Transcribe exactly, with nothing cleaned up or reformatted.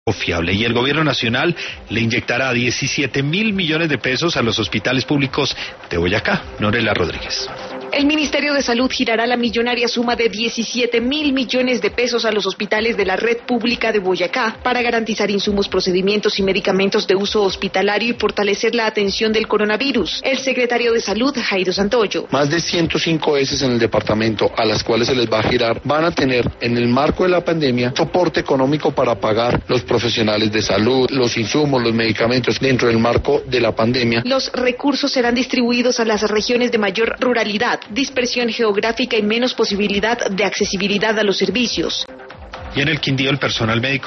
Fiable. Y el gobierno nacional le inyectará diecisiete mil millones de pesos a los hospitales públicos de Boyacá. Norela Rodríguez. El Ministerio de Salud girará la millonaria suma de diecisiete mil millones de pesos a los hospitales de la red pública de Boyacá para garantizar insumos, procedimientos y medicamentos de uso hospitalario y fortalecer la atención del coronavirus. El secretario de Salud, Jairo Santoyo. Más de ciento cinco E S en el departamento a las cuales se les va a girar van a tener en el marco de la pandemia soporte económico para pagar los profesionales de salud, los insumos, los medicamentos dentro del marco de la pandemia. Los recursos serán distribuidos a las regiones de mayor ruralidad, dispersión geográfica y menos posibilidad de accesibilidad a los servicios. Y en el Quindío el personal médico